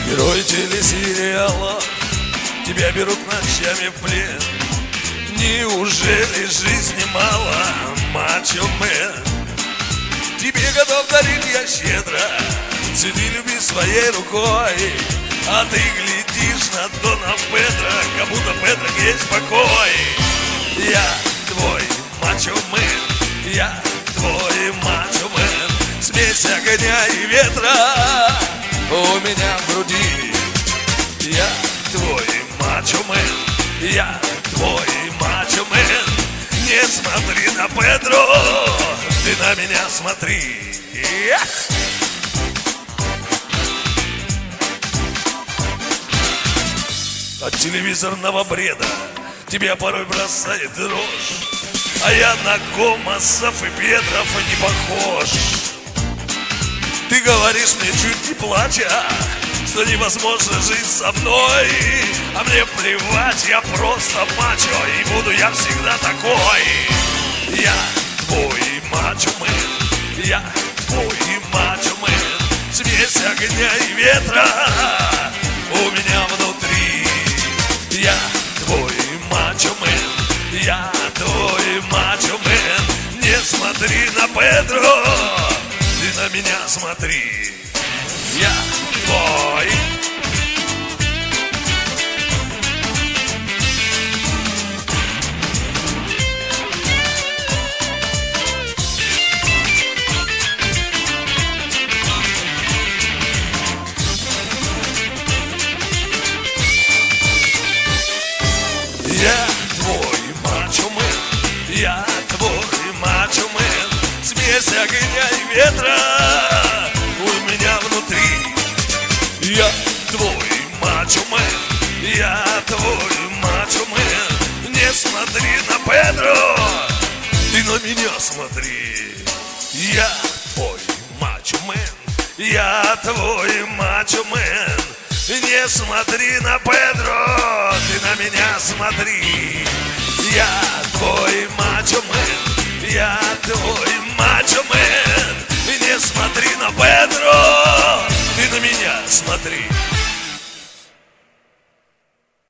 Герой телесериала, тебя берут ночами в плен. Неужели жизни мало, мачо-мен? Тебе готов дарить я щедро, цветы люби своей рукой. А ты глядишь на Дона Педро, как будто Педро есть покой. Я твой мачо-мен, я твой мачо-мен. Смесь огня и ветра у меня в груди. Я твой мачо-мен, я твой мачо-мен. Не смотри на Педро, ты на меня смотри. От телевизорного бреда тебя порой бросает дрожь, а я на Гомосов и Петров не похож. Ты говоришь мне чуть не плача, что невозможно жить со мной. А мне плевать, я просто мачо, и буду я всегда такой. Я твой мачо-мен, я твой мачо-мен. Смесь огня и ветра у меня внутри. Я твой мачо-мен, я твой мачо-мен. Не смотри на Педро, ты на меня смотри. Я твой. Я твой мачо-мен, я твой мачо-мен. Смесь огня и ветра у меня внутри. Я твой мачо-мен, я твой мачо-мен. Не смотри на Педро, ты на меня смотри. Я твой мачо-мен, я твой мачо-мен. Не смотри на Педро, ты на меня смотри. Я твой мачо-мен, я твой мачо-мен. Не смотри на Педро, ты на меня смотри.